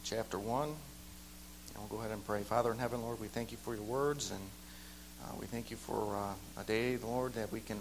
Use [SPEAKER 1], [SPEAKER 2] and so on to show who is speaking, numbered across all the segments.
[SPEAKER 1] chapter 1. And we'll go ahead and pray. Father in heaven, Lord, we thank you for your words, and we thank you for a day, Lord, that we can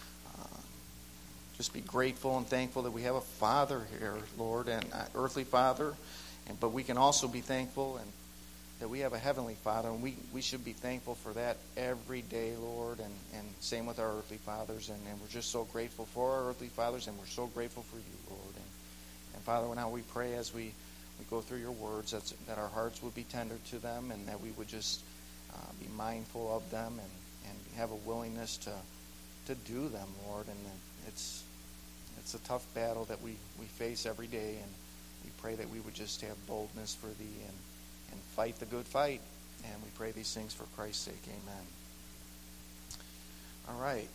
[SPEAKER 1] just be grateful and thankful that we have a Father here, Lord, and an earthly Father, but we can also be thankful and that we have a heavenly Father, and we should be thankful for that every day, Lord, and same with our earthly fathers, and we're just so grateful for our earthly fathers, and we're so grateful for you, Lord. And Father, now we pray as we go through your words that our hearts would be tender to them, and that we would just be mindful of them and have a willingness to do them, Lord. And it's a tough battle that we face every day, and we pray that we would just have boldness for thee and fight the good fight. And we pray these things for Christ's sake. Amen. All right.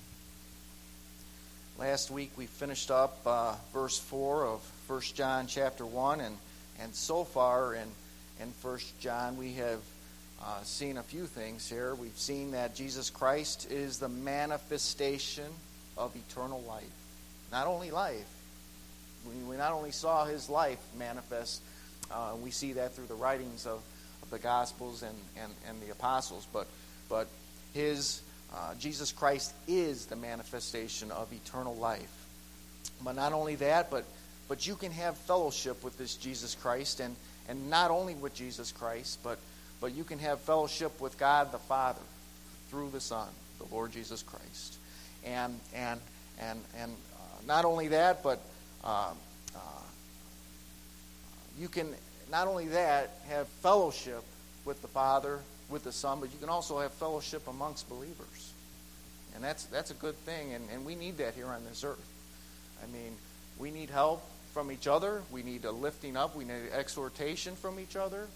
[SPEAKER 1] Last week we finished up verse 4 of 1 John chapter 1, and so far in 1 John we have seen a few things here. We've seen that Jesus Christ is the manifestation of eternal life. Not only life. We not only saw his life manifest, we see that through the writings of the Gospels and the Apostles, but his Jesus Christ is the manifestation of eternal life. But not only that, but you can have fellowship with this Jesus Christ, and not only with Jesus Christ, but you can have fellowship with God the Father through the Son, the Lord Jesus Christ. And not only that, but you can not only that have fellowship with the Father, with the Son, but you can also have fellowship amongst believers. And that's a good thing, and we need that here on this earth. I mean, we need help from each other. We need a lifting up. We need exhortation from each other.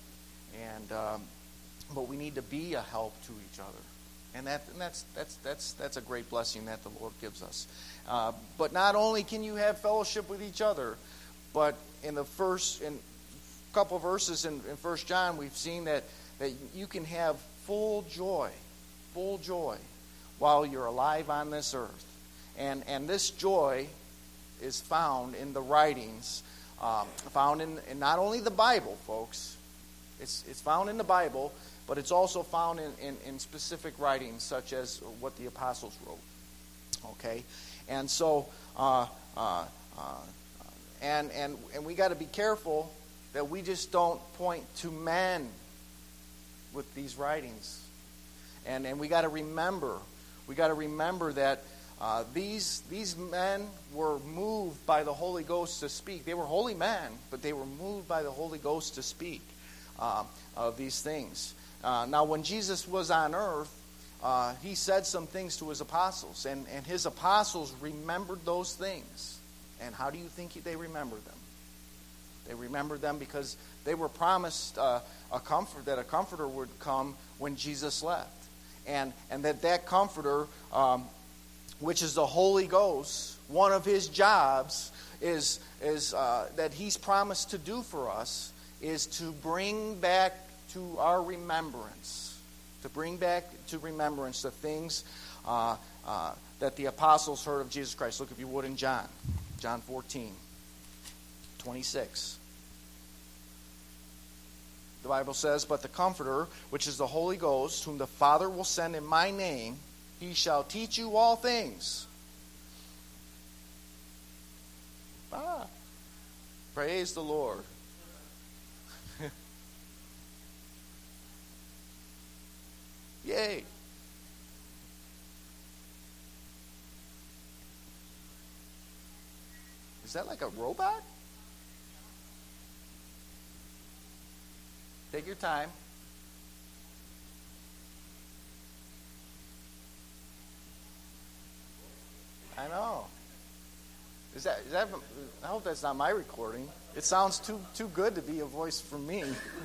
[SPEAKER 1] But we need to be a help to each other. And that's a great blessing that the Lord gives us. But not only can you have fellowship with each other, but in couple verses in 1 John, we've seen that you can have full joy while you're alive on this earth. And this joy is found in the writings, found in not only the Bible, folks. It's found in the Bible, but it's also found in specific writings, such as what the apostles wrote. Okay? And so, and we got to be careful that we just don't point to men with these writings. And we got to remember that these men were moved by the Holy Ghost to speak. They were holy men, but they were moved by the Holy Ghost to speak of these things. Now, when Jesus was on earth, he said some things to his apostles, and his apostles remembered those things. And how do you think they remembered them? They remembered them because they were promised that a comforter would come when Jesus left, and that comforter, which is the Holy Ghost, one of his jobs is that he's promised to do for us is to bring back to our remembrance, the things that the apostles heard of Jesus Christ. Look, if you would, in John 14:26. The Bible says, "But the Comforter, which is the Holy Ghost, whom the Father will send in my name, he shall teach you all things." Praise the Lord. Yay. Is that like a robot? Take your time. I know. Is that? I hope that's not my recording. It sounds too good to be a voice from me.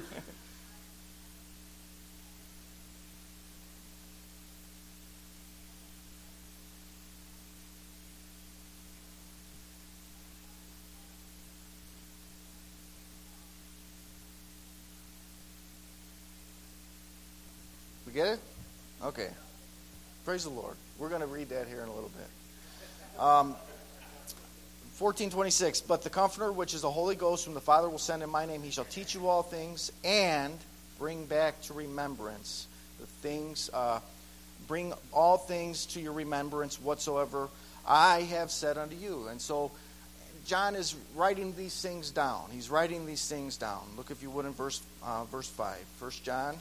[SPEAKER 1] Get it? Okay. Praise the Lord. We're going to read that here in a little bit. 14:26, but the Comforter, which is the Holy Ghost, whom the Father will send in my name, he shall teach you all things and bring back to remembrance the things, bring all things to your remembrance whatsoever I have said unto you. And so John is writing these things down. He's writing these things down. Look, if you would, in verse 5. 1 John,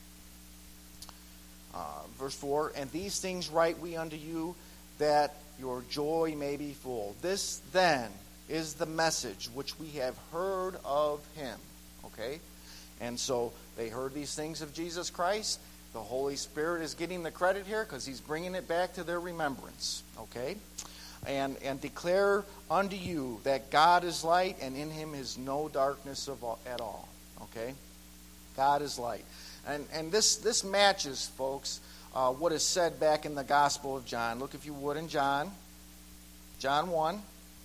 [SPEAKER 1] verse 4. And these things write we unto you, that your joy may be full. This, then, is the message which we have heard of him. Okay? And so they heard these things of Jesus Christ. The Holy Spirit is getting the credit here because he's bringing it back to their remembrance. Okay? And declare unto you that God is light, and in him is no darkness at all. Okay? God is light. And this matches, folks, what is said back in the Gospel of John. Look, if you would, in John 1.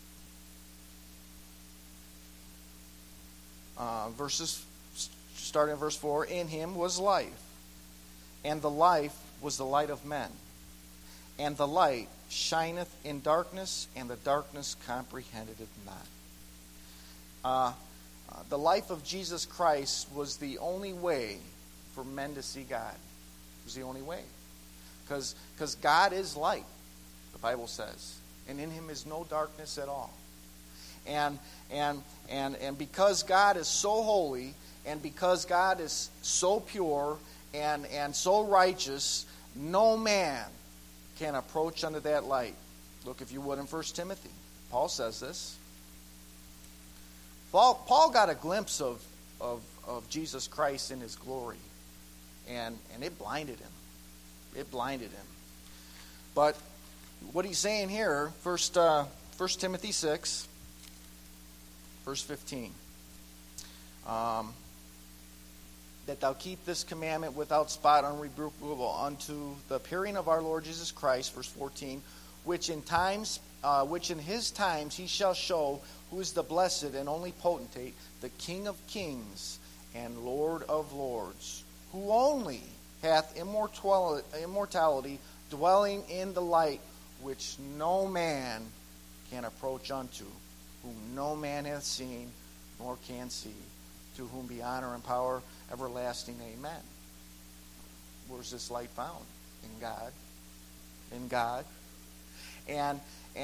[SPEAKER 1] Starting in verse 4. In him was life, and the life was the light of men. And the light shineth in darkness, and the darkness comprehended it not. The life of Jesus Christ was the only way for men to see God. It was the only way. Because God is light, the Bible says. And in him is no darkness at all. And because God is so holy, and because God is so pure and so righteous, no man can approach unto that light. Look, if you would, in 1 Timothy. Paul says this. Paul got a glimpse of Jesus Christ in his glory. And it blinded him. It blinded him. But what he's saying here, 1 Timothy 6, verse 15. That thou keep this commandment without spot, unrebukable, unto the appearing of our Lord Jesus Christ, verse 14, which in his times he shall show who is the blessed and only potentate, the King of kings and Lord of lords, who only hath immortality, dwelling in the light which no man can approach unto, whom no man hath seen nor can see, to whom be honor and power everlasting. Amen. Where's this light found? In God. In God. And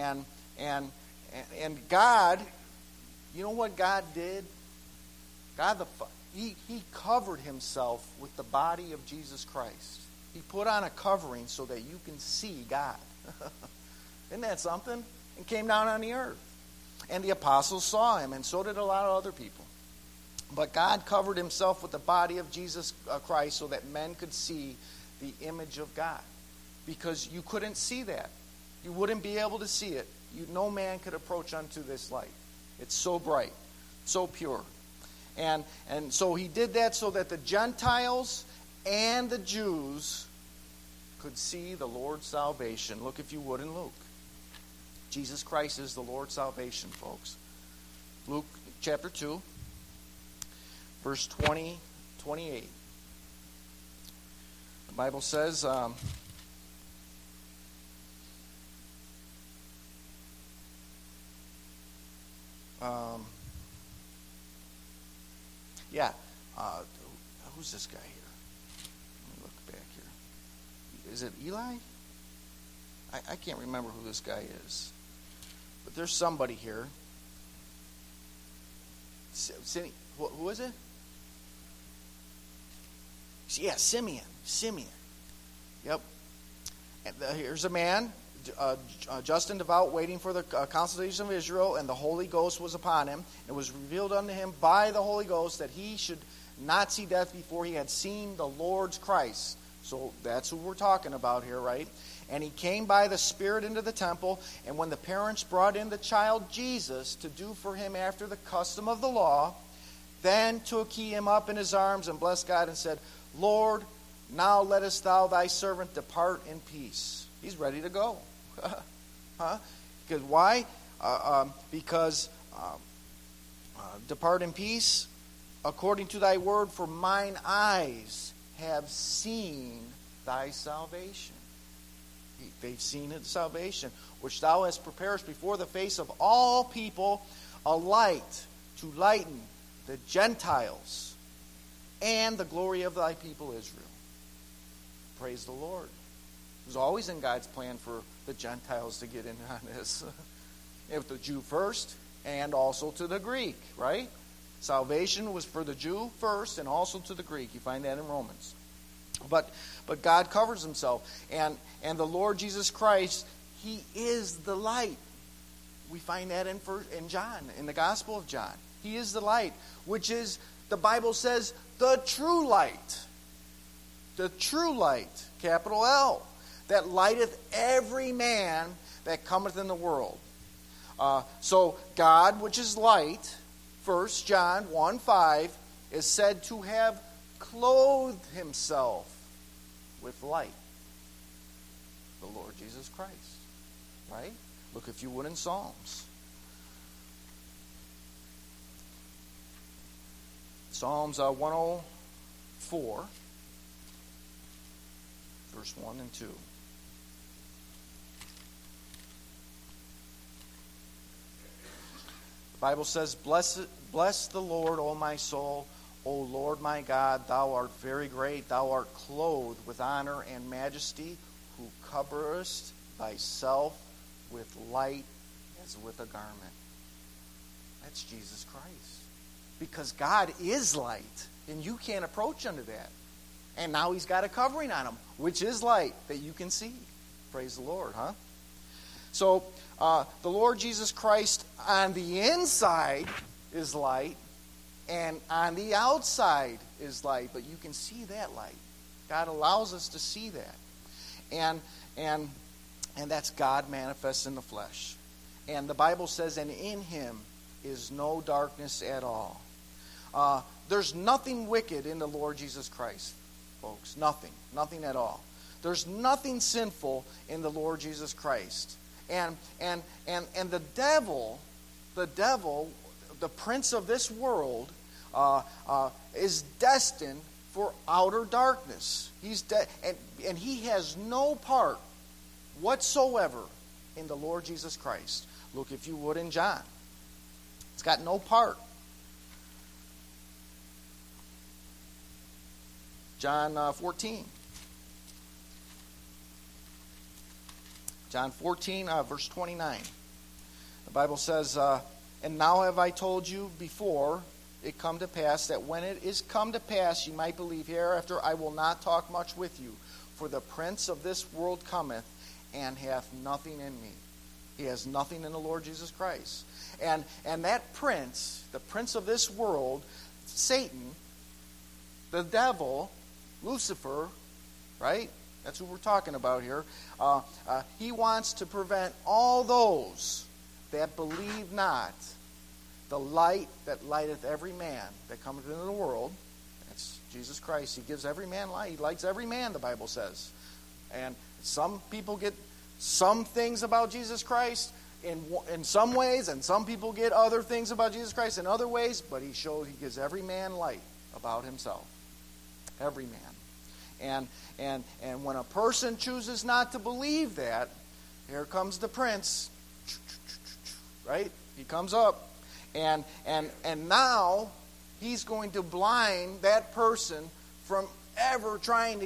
[SPEAKER 1] God, you know what God did? God, he covered himself with the body of Jesus Christ. He put on a covering so that you can see God. Isn't that something? And came down on the earth. And the apostles saw him, and so did a lot of other people. But God covered himself with the body of Jesus Christ so that men could see the image of God. Because you couldn't see that. You wouldn't be able to see it. No man could approach unto this light. It's so bright, so pure. And so he did that so that the Gentiles and the Jews could see the Lord's salvation. Look, if you would, in Luke. Jesus Christ is the Lord's salvation, folks. Luke chapter 2. Verse 20, 28. The Bible says, let who's this guy here? Let me look back here. Is it Eli? I can't remember who this guy is. But there's somebody here. Who is it? Yeah, Simeon. Yep. And here's a man, just and devout, waiting for the consolation of Israel, and the Holy Ghost was upon him. It was revealed unto him by the Holy Ghost that he should not see death before he had seen the Lord's Christ. So that's who we're talking about here, right? And he came by the Spirit into the temple, and when the parents brought in the child Jesus to do for him after the custom of the law, then took he him up in his arms and blessed God and said, Lord, now lettest thou thy servant depart in peace. He's ready to go. Because why? Because depart in peace according to thy word, for mine eyes have seen thy salvation. They've seen his salvation, which thou hast prepared before the face of all people, a light to lighten the Gentiles and the glory of thy people Israel. Praise the Lord. It was always in God's plan for the Gentiles to get in on this. If the Jew first and also to the Greek, right? Salvation was for the Jew first and also to the Greek. You find that in Romans. But God covers himself. And the Lord Jesus Christ, he is the light. We find that in John, in the Gospel of John. He is the light, which is, the Bible says, the true light. The true light, capital L, that lighteth every man that cometh in the world. So God, which is light, 1 John 1:5, is said to have clothed himself with light. The Lord Jesus Christ. Right? Look, if you would, in Psalms. Psalms 104, verse 1 and 2. The Bible says, Bless the Lord, O my soul. O Lord my God, thou art very great. Thou art clothed with honor and majesty, who coverest thyself with light as with a garment. That's Jesus Christ. Because God is light, and you can't approach unto that. And now he's got a covering on him, which is light that you can see. Praise the Lord, huh? So, the Lord Jesus Christ on the inside is light, and on the outside is light, but you can see that light. God allows us to see that. And that's God manifest in the flesh. And the Bible says, and in him is no darkness at all. There's nothing wicked in the Lord Jesus Christ, folks. Nothing. Nothing at all. There's nothing sinful in the Lord Jesus Christ. And the devil, the prince of this world, is destined for outer darkness. And he has no part whatsoever in the Lord Jesus Christ. Look, if you would, in John. It's got no part. John 14. John 14, verse 29. The Bible says, And now have I told you before it come to pass, that when it is come to pass ye might believe. Hereafter I will not talk much with you, for the prince of this world cometh, and hath nothing in me. He has nothing in the Lord Jesus Christ. And that prince, the prince of this world, Satan, the devil, Lucifer, right? That's who we're talking about here. He wants to prevent all those that believe not the light that lighteth every man that cometh into the world. That's Jesus Christ. He gives every man light. He lights every man, the Bible says. And some people get some things about Jesus Christ in some ways, and some people get other things about Jesus Christ in other ways, but he gives every man light about himself. Every man. And when a person chooses not to believe that, here comes the prince. Right? He comes up. And now he's going to blind that person from ever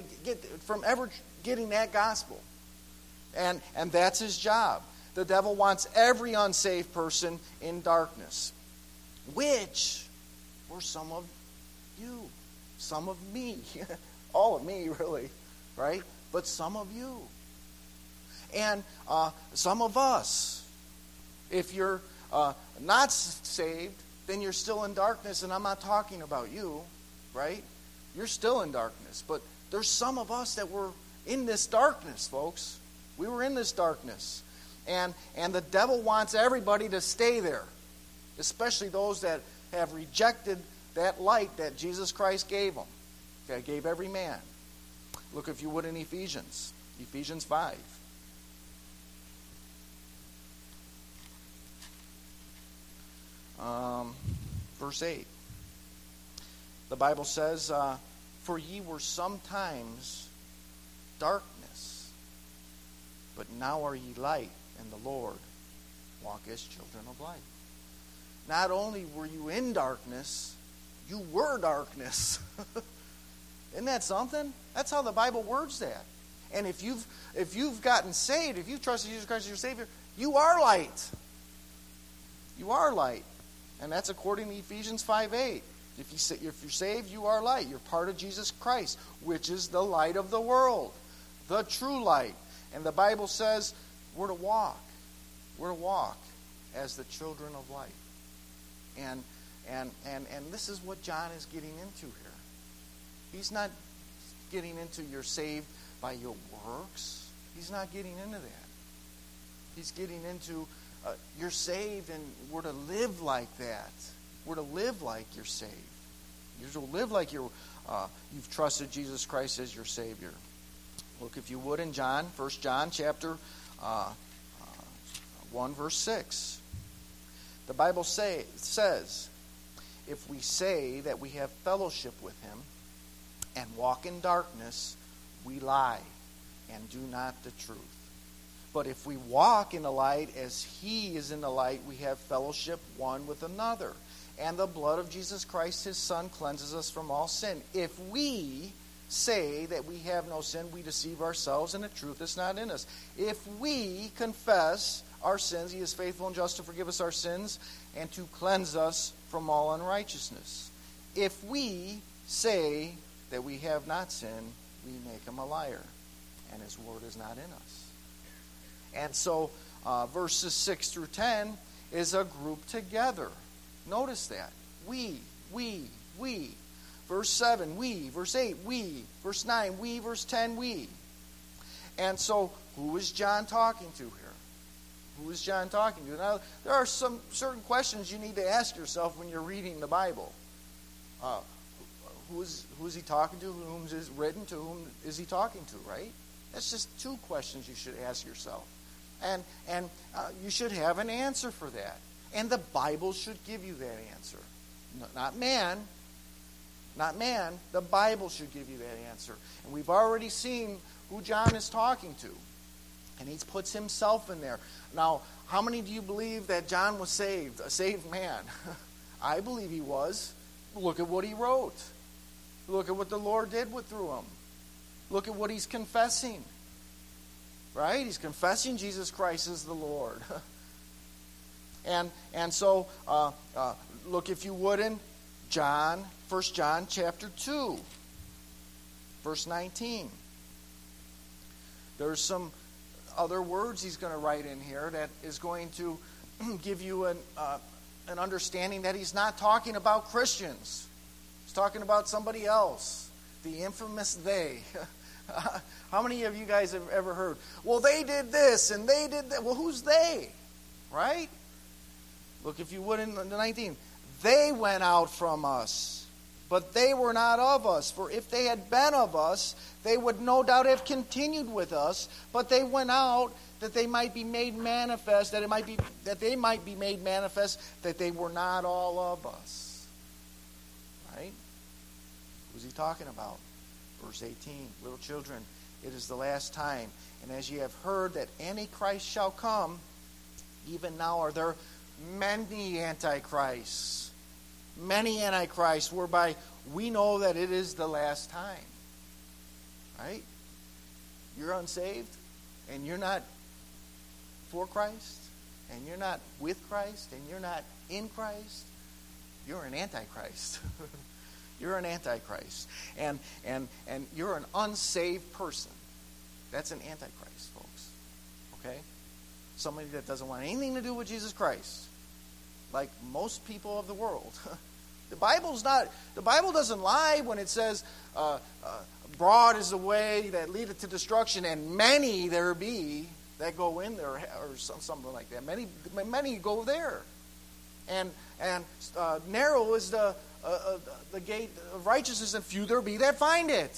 [SPEAKER 1] getting that gospel. And that's his job. The devil wants every unsaved person in darkness, which were some of you, some of me, all of me really, right? But some of you. And some of us. If you're not saved, then you're still in darkness, and I'm not talking about you, right? You're still in darkness. But there's some of us that were in this darkness, folks. We were in this darkness. And the devil wants everybody to stay there, especially those that have rejected that light that Jesus Christ gave them. Okay, gave every man. Look, if you would, in Ephesians 5. Verse 8. The Bible says, For ye were sometimes darkness, But now are ye light in the Lord. Walk as children of light. Not only were you in darkness, you were darkness. Isn't that something? That's how the Bible words that. And if you've gotten saved, if you've trusted Jesus Christ as your Savior, you are light. You are light. And that's according to Ephesians 5:8. If you're saved, you are light. You're part of Jesus Christ, which is the light of the world, the true light. And the Bible says we're to walk. We're to walk as the children of light. And this is what John is getting into here. He's not getting into you're saved by your works. He's not getting into that. He's getting into you're saved and we're to live like that. We're to live like you're saved. You're to live like you've trusted Jesus Christ as your Savior. Look, if you would, in John, 1 John chapter 1, verse 6. The Bible says, if we say that we have fellowship with Him and walk in darkness, we lie and do not the truth. But if we walk in the light as He is in the light, we have fellowship one with another. And the blood of Jesus Christ, His Son, cleanses us from all sin. If we say that we have no sin, we deceive ourselves, and the truth is not in us. If we confess our sins, He is faithful and just to forgive us our sins and to cleanse us from all unrighteousness. If we say that we have not sinned, we make Him a liar, and His word is not in us. And so verses 6 through 10 is a group together. Notice that. We. Verse 7, we. Verse 8, we. Verse 9, we. Verse 10, we. And so, who is John talking to here? Who is John talking to? Now, there are some certain questions you need to ask yourself when you're reading the Bible. Who is he talking to? Whom is it written? To whom is he talking to, right? That's just two questions you should ask yourself. And you should have an answer for that. And the Bible should give you that answer. No, not man. Not man. The Bible should give you that answer. And we've already seen who John is talking to. And he puts himself in there. Now, how many do you believe that John was saved? A saved man? I believe he was. Look at what he wrote. Look at what the Lord did through him. Look at what he's confessing. Right? He's confessing Jesus Christ as the Lord. And so, look if you would in John, 1 John chapter 2, verse 19. There's some other words he's going to write in here that is going to give you an understanding that he's not talking about Christians. He's talking about somebody else. The infamous they. How many of you guys have ever heard, well, they did this and they did that. Well, who's they? Right? Look, if you would, in the 19. They went out from us, but they were not of us. For if they had been of us, they would no doubt have continued with us. But they went out that they might be made manifest, that they might be made manifest that they were not all of us. Right? Who's he talking about? Verse 18, little children, it is the last time. And as ye have heard that Antichrist shall come, even now are there many antichrists. Many antichrists, whereby we know that it is the last time. Right? You're unsaved, and you're not for Christ, and you're not with Christ, and you're not in Christ. You're an antichrist. You're an antichrist. And you're an unsaved person. That's an antichrist, folks. Okay? Somebody that doesn't want anything to do with Jesus Christ. Like most people of the world. The Bible doesn't lie when it says, broad is the way that leadeth to destruction, and many there be that go in there, or something like that. Many go there. And narrow is the gate of righteousness, and few there be that find it.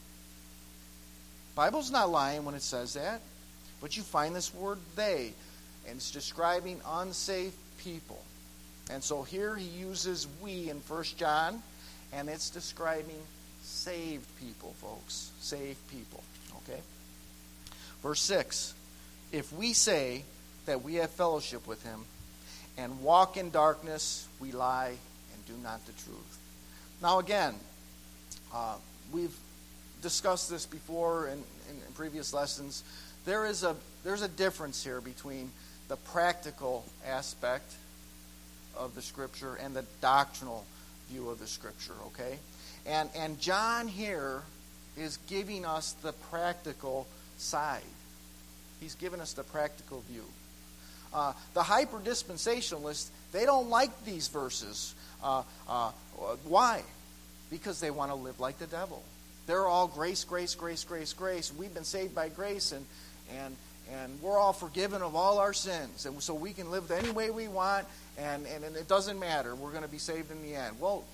[SPEAKER 1] Bible's not lying when it says that. But you find this word they, and it's describing unsaved people. And so here he uses we in 1 John, and it's describing saved people, folks. Saved people. Okay? Verse 6. if we say that we have fellowship with him and walk in darkness, we lie and do not the truth. Now again, we've discussed this before in previous lessons. There's a difference here between the practical aspect of the Scripture and the doctrinal view of the Scripture, okay? And John here is giving us the practical side. He's given us the practical view. The hyper-dispensationalists, they don't like these verses. Why? Because they want to live like the devil. They're all grace, grace, grace, grace, grace. We've been saved by grace, and we're all forgiven of all our sins. And so we can live any way we want, and it doesn't matter. We're going to be saved in the end. Well,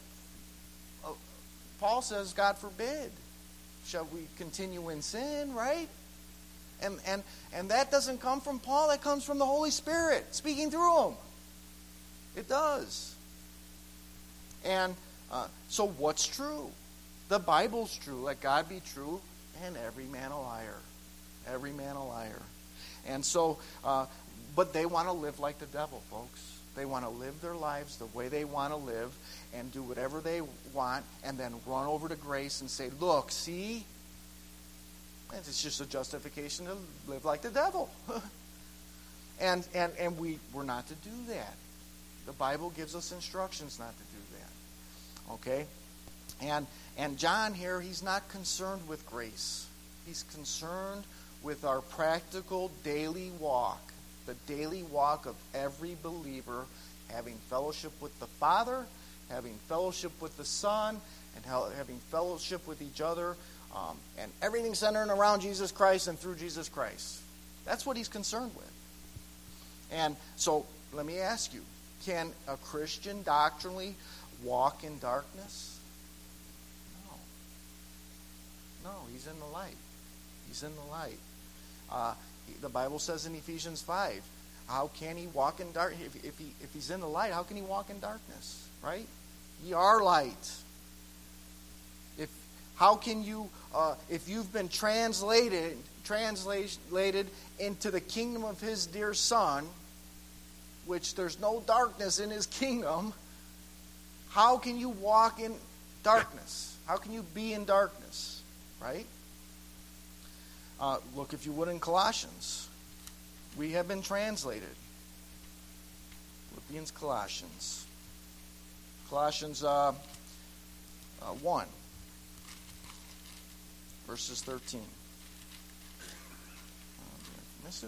[SPEAKER 1] Paul says, God forbid. Shall we continue in sin, right? And that doesn't come from Paul. That comes from the Holy Spirit speaking through him. It does. And so what's true? The Bible's true. Let God be true, and every man a liar. Every man a liar. And so, but they want to live like the devil, folks. They want to live their lives the way they want to live and do whatever they want and then run over to grace and say, look, see? And it's just a justification to live like the devil. and we're not to do that. The Bible gives us instructions not to do that. Okay? And John here, he's not concerned with grace. He's concerned with our practical daily walk, the daily walk of every believer, having fellowship with the Father, having fellowship with the Son, and having fellowship with each other, and everything centering around Jesus Christ and through Jesus Christ. That's what he's concerned with. And so, let me ask you, can a Christian doctrinally walk in darkness? No, he's in the light. He's in the light. The Bible says in Ephesians 5, how can he walk in darkness? If he's in the light, how can he walk in darkness? Right? Ye are light. How can you, if you've been translated into the kingdom of his dear Son, which there's no darkness in his kingdom, how can you walk in darkness? How can you be in darkness? Right? Look, if you would, in Colossians. We have been translated. Philippians, Colossians. Colossians 1, verses 13. Did I miss it?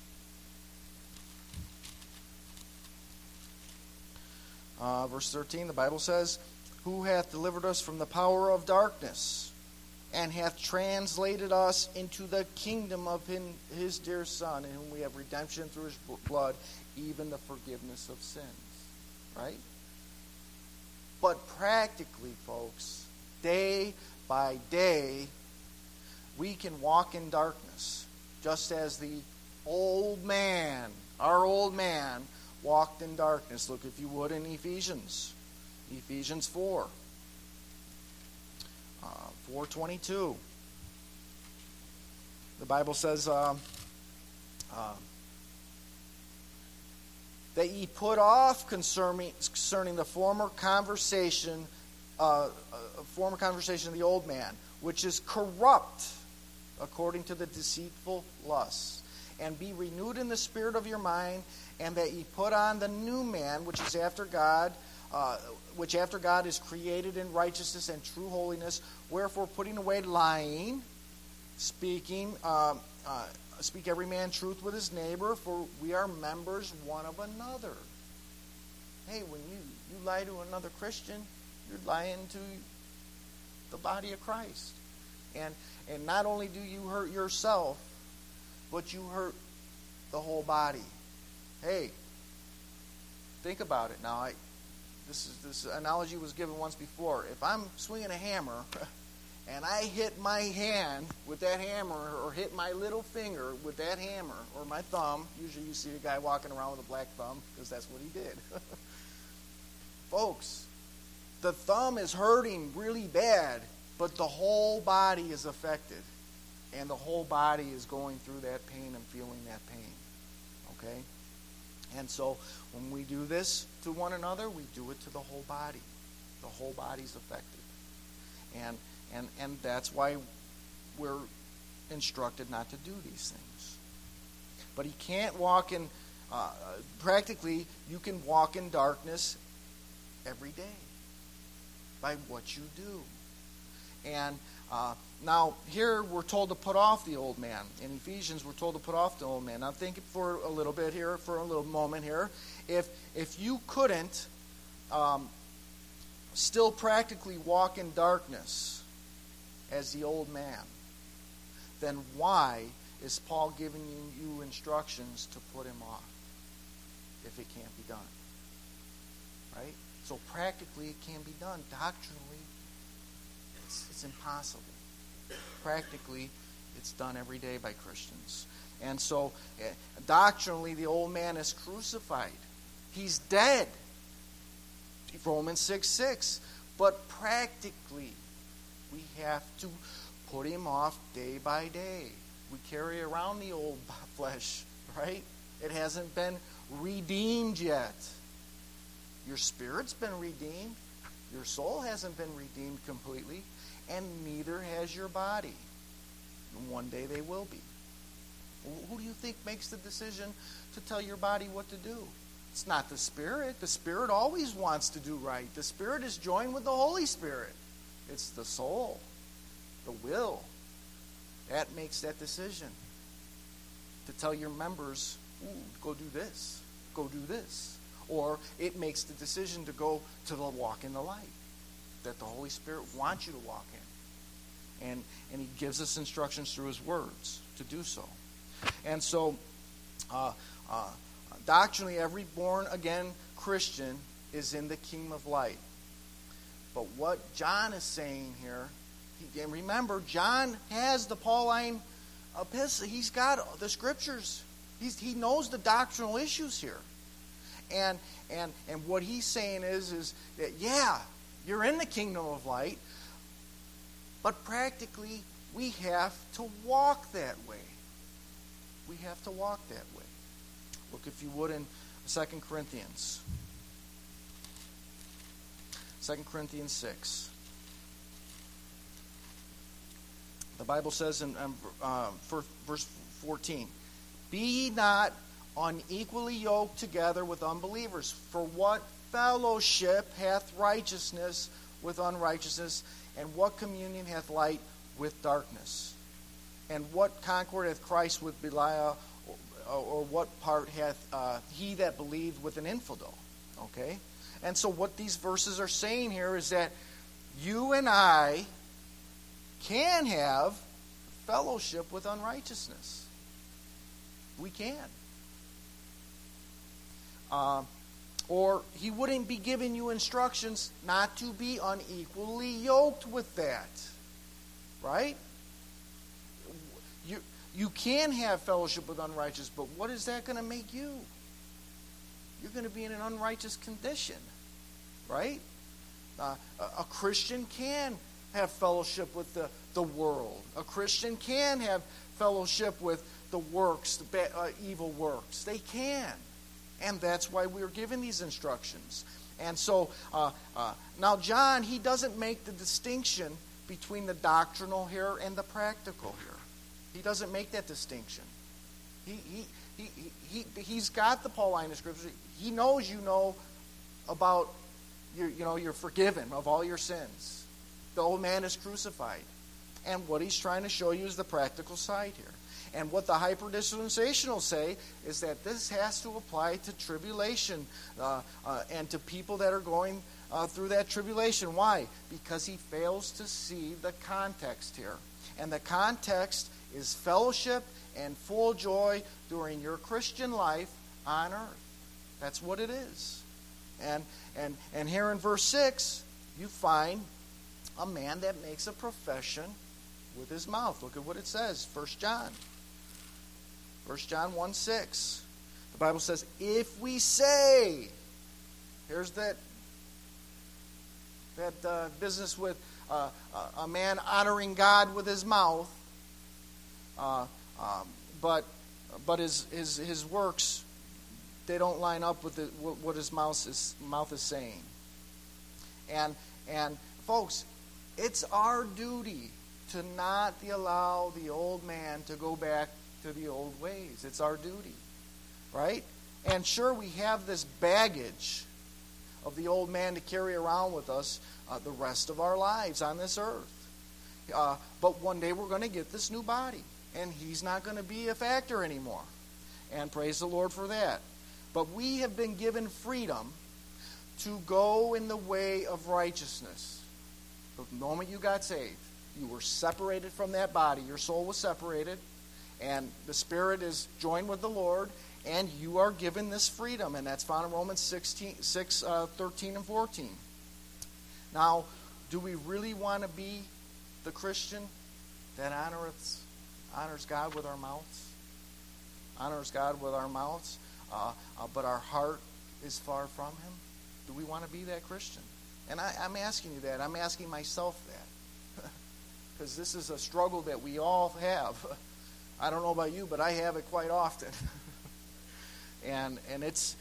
[SPEAKER 1] Verse 13, the Bible says, who hath delivered us from the power of darkness, and hath translated us into the kingdom of his dear Son, in whom we have redemption through his blood, even the forgiveness of sins. Right? But practically, folks, day by day, we can walk in darkness, just as the old man, our old man, walked in darkness. Look, if you would, in Ephesians 4. 4:22. The Bible says that ye put off concerning the former conversation of the old man, which is corrupt according to the deceitful lusts, and be renewed in the spirit of your mind, and that ye put on the new man, which is after God, which after God is created in righteousness and true holiness. Wherefore, putting away lying, speak every man truth with his neighbor, for we are members one of another. Hey, when you lie to another Christian, you're lying to the body of Christ. And not only do you hurt yourself, but you hurt the whole body. Hey, think about it now. This analogy was given once before. If I'm swinging a hammer and I hit my hand with that hammer, or hit my little finger with that hammer, or my thumb, usually you see a guy walking around with a black thumb because that's what he did. Folks, the thumb is hurting really bad, but the whole body is affected. And the whole body is going through that pain and feeling that pain. Okay? And so when we do this to one another, we do it to the whole body. The whole body's affected. And that's why we're instructed not to do these things. But he can't walk in, practically, you can walk in darkness every day by what you do. And now, here we're told to put off the old man. In Ephesians, we're told to put off the old man. Now, think for a little bit here, for a little moment here. If you couldn't still practically walk in darkness as the old man, then why is Paul giving you instructions to put him off if it can't be done? Right? So practically it can be done. Doctrinally, it's impossible. Practically, it's done every day by Christians. And so, doctrinally, the old man is crucified. He's dead. Romans 6:6. But practically, we have to put him off day by day. We carry around the old flesh, right? It hasn't been redeemed yet. Your spirit's been redeemed. Your soul hasn't been redeemed completely. And neither has your body. And one day they will be. Who do you think makes the decision to tell your body what to do? It's not the Spirit. The Spirit always wants to do right. The Spirit is joined with the Holy Spirit. It's the soul, the will, that makes that decision to tell your members, go do this, go do this. Or it makes the decision to go to the walk in the light that the Holy Spirit wants you to walk in. And he gives us instructions through his words to do so. And so, doctrinally, every born-again Christian is in the kingdom of light. But what John is saying here, and remember, John has the Pauline epistle. He's got the scriptures. He knows the doctrinal issues here. And what he's saying is that, yeah, you're in the kingdom of light, but practically we have to walk that way. We have to walk that way. Look, if you would, in 2 Corinthians. 2 Corinthians 6. The Bible says in verse 14, "Be ye not unequally yoked together with unbelievers. For what fellowship hath righteousness with unrighteousness? And what communion hath light with darkness? And what concord hath Christ with Belial? Or what part hath he that believed with an infidel?" Okay? And so what these verses are saying here is that you and I can have fellowship with unrighteousness. We can. Or he wouldn't be giving you instructions not to be unequally yoked with that. Right? You can have fellowship with unrighteous, but what is that going to make you? You're going to be in an unrighteous condition. Right? A Christian can have fellowship with the world. A Christian can have fellowship with the works, the evil works. They can. And that's why we're given these instructions. And so, now John, he doesn't make the distinction between the doctrinal here and the practical here. He doesn't make that distinction. He's got the Pauline scripture. He knows you know about you're forgiven of all your sins. The old man is crucified. And what he's trying to show you is the practical side here. And what the hyperdispensationals say is that this has to apply to tribulation and to people that are going through that tribulation. Why? Because he fails to see the context here. And the context is fellowship and full joy during your Christian life on earth. That's what it is. And here in verse 6, you find a man that makes a profession with his mouth. Look at what it says, 1 John. 1 John 1:6. The Bible says, if we say, here's that business with a man honoring God with his mouth, but his works, they don't line up with what his mouth is saying. And folks, it's our duty to not allow the old man to go back to the old ways. It's our duty, right? And sure, we have this baggage of the old man to carry around with us the rest of our lives on this earth. But one day we're going to get this new body, and he's not going to be a factor anymore. And praise the Lord for that. But we have been given freedom to go in the way of righteousness. The moment you got saved, you were separated from that body. Your soul was separated, and the spirit is joined with the Lord, and you are given this freedom. And that's found in Romans 6:13 and 14. Now, do we really want to be the Christian that honors God with our mouths? Honors God with our mouths, but our heart is far from Him? Do we want to be that Christian? And I'm asking you that. I'm asking myself that. Because this is a struggle that we all have. I don't know about you, but I have it quite often. and it's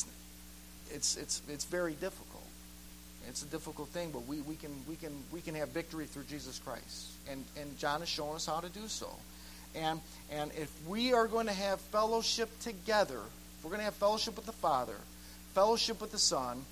[SPEAKER 1] very difficult. It's a difficult thing, but we can have victory through Jesus Christ. And John has shown us how to do so. And if we are going to have fellowship together, if we're going to have fellowship with the Father, fellowship with the Son,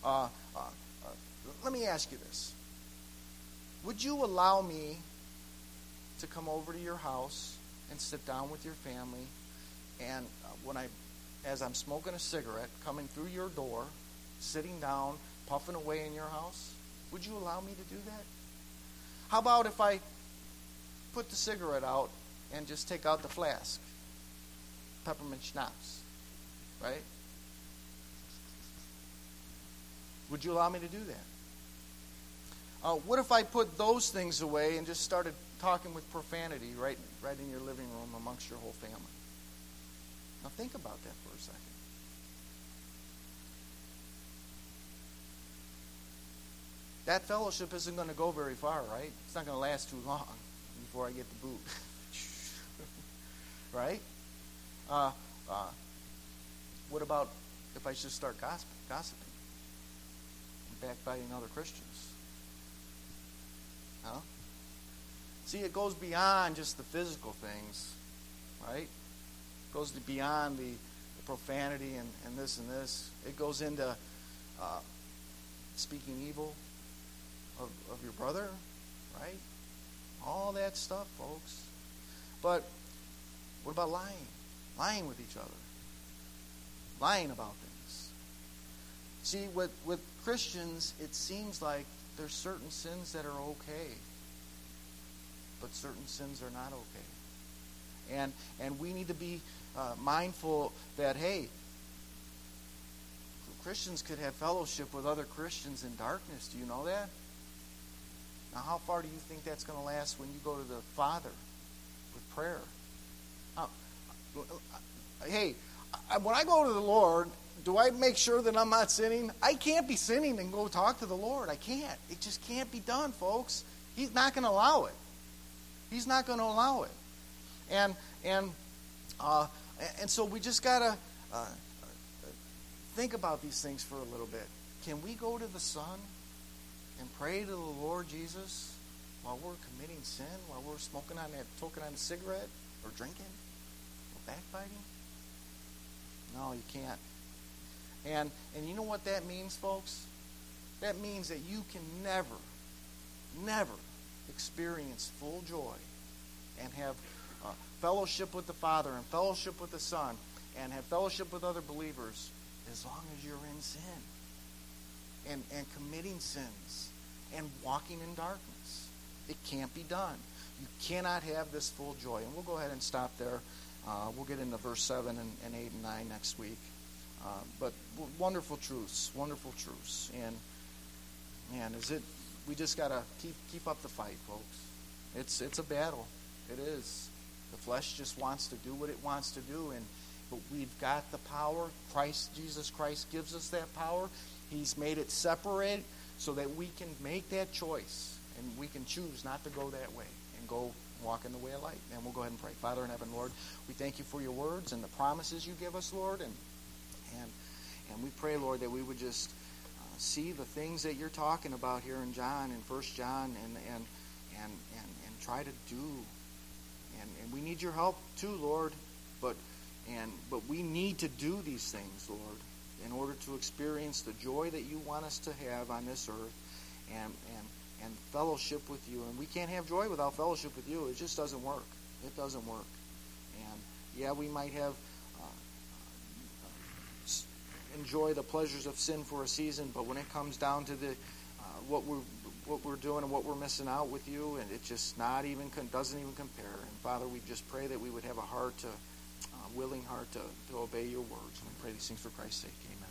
[SPEAKER 1] let me ask you this. Would you allow me to come over to your house and sit down with your family, and as I'm smoking a cigarette, coming through your door, sitting down, puffing away in your house? Would you allow me to do that? How about if I put the cigarette out and just take out the flask? Peppermint schnapps, right? Would you allow me to do that? What if I put those things away and just started talking with profanity right in your living room amongst your whole family? Now think about that for a second. That fellowship isn't going to go very far, right? It's not going to last too long before I get the boot. Right? What about if I just start gossiping and backbiting other Christians? Huh? See, it goes beyond just the physical things, right? It goes beyond the profanity and this and this. It goes into speaking evil of your brother, right? All that stuff, folks. But what about lying? Lying with each other. Lying about things. See, with Christians, it seems like there's certain sins that are okay, but certain sins are not okay. And we need to be mindful that, hey, Christians could have fellowship with other Christians in darkness. Do you know that? Now, how far do you think that's going to last when you go to the Father with prayer? Hey, when I go to the Lord, do I make sure that I'm not sinning? I can't be sinning and go talk to the Lord. I can't. It just can't be done, folks. He's not going to allow it. He's not going to allow it. And so we just got to think about these things for a little bit. Can we go to the Son and pray to the Lord Jesus while we're committing sin, while we're toking on a cigarette or drinking or backbiting? No, you can't. And you know what that means, folks? That means that you can never experience full joy and have fellowship with the Father and fellowship with the Son and have fellowship with other believers as long as you're in sin and committing sins and walking in darkness. It can't be done. You cannot have this full joy. And we'll go ahead and stop there. We'll get into verse 7 and 8 and 9 next week. But wonderful truths. And man, we just got to keep up the fight, folks. It's a battle. It is. The flesh just wants to do what it wants to do, but we've got the power. Jesus Christ gives us that power. He's made it separate so that we can make that choice, and we can choose not to go that way and go walk in the way of light. And we'll go ahead and pray. Father in heaven, Lord, we thank you for your words and the promises you give us, Lord. And we pray, Lord, that we would just see the things that you're talking about here in John and 1 John and try to do. And we need your help too, Lord. But we need to do these things, Lord, in order to experience the joy that you want us to have on this earth and fellowship with you. And we can't have joy without fellowship with you. It just doesn't work. It doesn't work. And yeah, we might have enjoy the pleasures of sin for a season, but when it comes down to the what we're doing and what we're missing out with you, and it just doesn't even compare. And Father, we just pray that we would have a willing heart to obey your words. And we pray these things for Christ's sake. Amen.